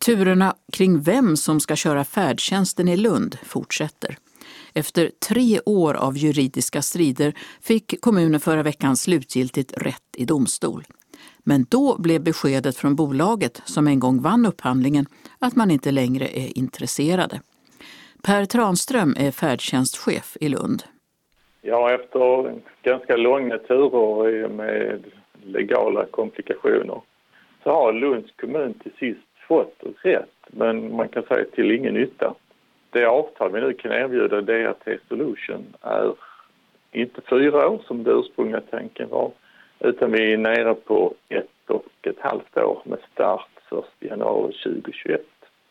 Turerna kring vem som ska köra färdtjänsten i Lund fortsätter. Efter 3 år av juridiska strider fick kommunen förra veckan slutgiltigt rätt i domstol. Men då blev beskedet från bolaget som en gång vann upphandlingen att man inte längre är intresserade. Per Tranström är färdtjänstchef i Lund. Ja, efter ganska långa turer med legala komplikationer så har Lunds kommun till sist fått rätt, men man kan säga till ingen nytta. Det avtal vi nu kan erbjuda DRT Solution är inte 4 år som det ursprungliga tanken var, utan vi är nere på 1,5 år med start 1 januari 2021.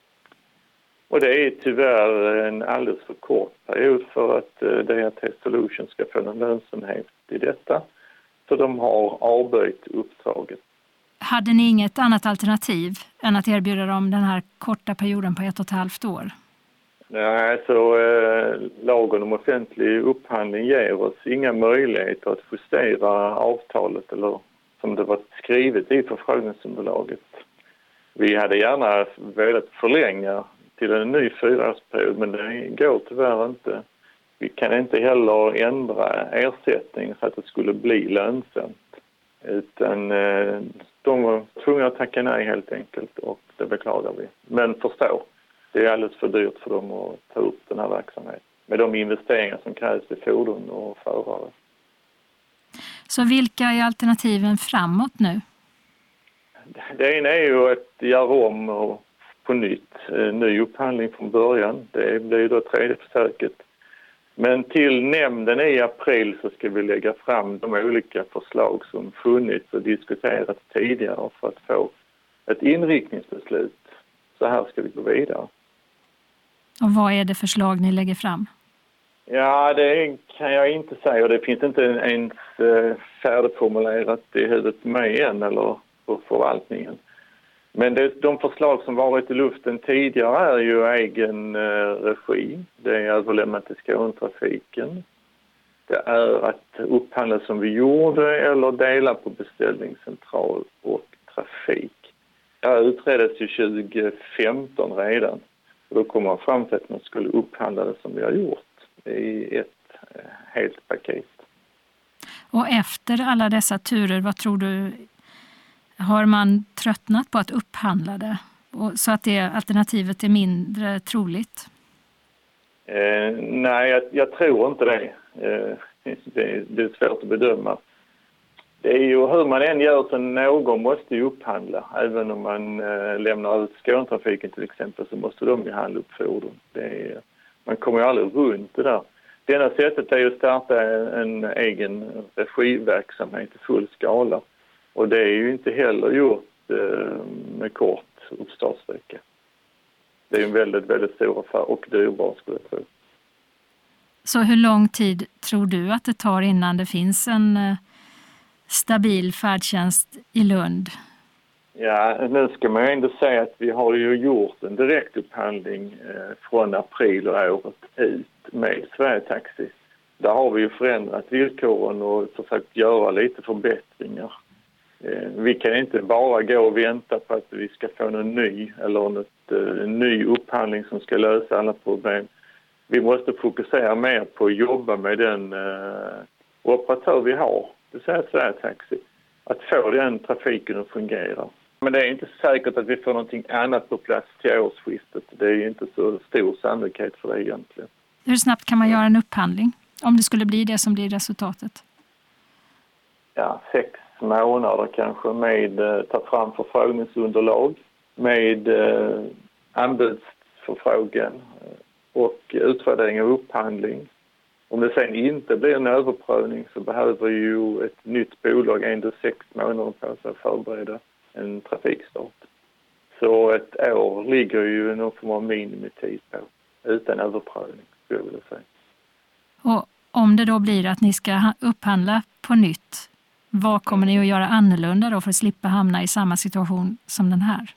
Och det är tyvärr en alldeles för kort period för att DRT Solution ska få någon lönsamhet i detta. Så de har avböjt uppdraget. Hade ni inget annat alternativ än att erbjuda dem den här korta perioden på 1,5 år? Nej, så lagen om offentlig upphandling ger oss inga möjligheter att justera avtalet eller som det var skrivet i förfrågningsunderlaget. Vi hade gärna velat förlänga till en ny 4-årsperiod, men det går tyvärr inte. Vi kan inte heller ändra ersättning så att det skulle bli lönsamt. Utan de var tvungna att tacka nej helt enkelt och det beklagar vi. Men förstå, det är alldeles för dyrt för dem att ta upp den här verksamheten med de investeringar som krävs i fordon och förare. Så vilka är alternativen framåt nu? Det ena är ju att göra om och på nytt, ny upphandling från början. Det blir då 3:e försöket. Men till nämnden i april så ska vi lägga fram de olika förslag som funnits och diskuterats tidigare för att få ett inriktningsbeslut. Så här ska vi gå vidare. Och vad är det förslag ni lägger fram? Ja, det kan jag inte säga och det finns inte ens färdigformulerat i huvudet med mig än eller på förvaltningen. Men de förslag som varit i luften tidigare är ju egen regi. Det är överlämnat till Skånetrafiken. Det är att upphandla som vi gjorde eller dela på beställningscentral och trafik. Det här utreddes ju 2015 redan. Och då kom man fram till att man skulle upphandla det som vi har gjort i ett helt paket. Och efter alla dessa turer, vad tror du? Har man tröttnat på att upphandla det så att det alternativet är mindre troligt? Nej, jag tror inte det. Det är svårt att bedöma. Det är ju hur man än gör så någon måste ju upphandla. Även om man lämnar ut Skånetrafiken till exempel så måste de ju handla upp fordon. Man kommer ju aldrig runt det där. Det enda sättet är ju att starta en egen regiverksamhet i full skala. Och det är ju inte heller gjort med kort uppstartssträcka. Det är en väldigt, väldigt stor affär och dyrbar skulle jag tro. Så hur lång tid tror du att det tar innan det finns en stabil färdtjänst i Lund? Ja, nu ska man ju ändå säga att vi har ju gjort en direktupphandling från april och året ut med Sverige Taxi. Där har vi ju förändrat villkoren och försökt göra lite förbättringar. Vi kan inte bara gå och vänta på att vi ska få någon ny eller en ny upphandling som ska lösa alla problem. Vi måste fokusera mer på att jobba med den operatör vi har, det vill säga Sverige Taxi, att få den trafiken att fungera. Men det är inte säkert att vi får någonting annat på plats till årsskiftet. Det är inte så stor sannolikhet för det egentligen. Hur snabbt kan man göra en upphandling om det skulle bli det som blir resultatet? Ja, 6 månader kanske med ta fram förfrågningsunderlag med anbudsförfrågan och utvärdering av upphandling. Om det sen inte blir en överprövning så behöver ju ett nytt bolag ändå 6 månader på sig att förbereda en trafikstart. Så ett år ligger ju någon form av minimitid på utan överprövning skulle jag vilja säga. Och om det då blir att ni ska upphandla på nytt, vad kommer ni att göra annorlunda då för att slippa hamna i samma situation som den här?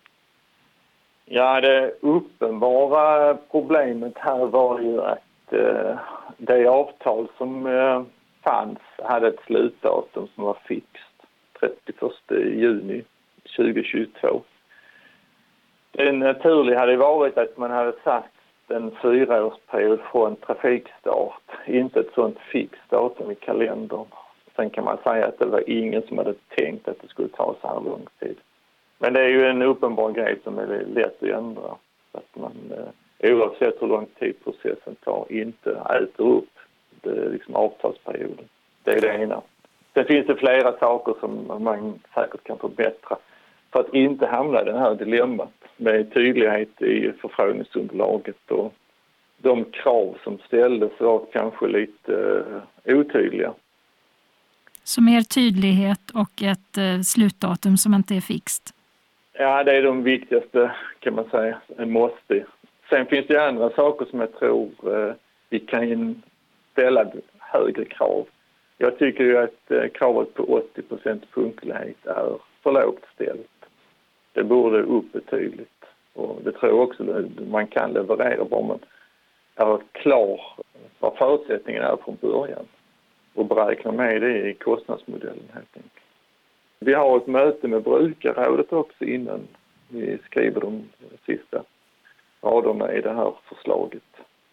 Ja, det uppenbara problemet här var ju att det avtal som fanns hade ett slutdatum som var fixt 31 juni 2022. Det naturliga hade varit att man hade satt en 4-årsperiod från trafikstart, inte ett sånt fixt datum i kalendern. Sen kan man säga att det var ingen som hade tänkt att det skulle ta så här lång tid. Men det är ju en uppenbar grej som är lätt att ändra. Att man oavsett hur lång tid processen tar inte äter upp det, liksom avtalsperioden. Det är det ena. Sen finns det flera saker som man säkert kan förbättra för att inte hamna i den här dilemmat med tydlighet i förfrågningsunderlaget, och de krav som ställdes var kanske lite otydliga. Så mer tydlighet och ett slutdatum som inte är fixt? Ja, det är de viktigaste, kan man säga, en måste. Sen finns det andra saker som jag tror vi kan ställa högre krav. Jag tycker ju att kravet på 80% punktlighet är för lågt ställt. Det borde upp betydligt. Och det tror jag också att man kan leverera bara man är klar vad förutsättningen är från början. Och beräkna med det i kostnadsmodellen helt enkelt. Vi har ett möte med brukarrådet också innan vi skriver de sista raderna i det här förslaget.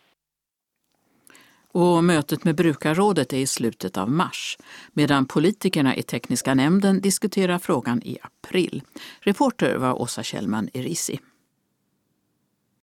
Och mötet med brukarrådet är i slutet av mars, medan politikerna i tekniska nämnden diskuterar frågan i april. Reporter var Åsa Kjellman Erisi.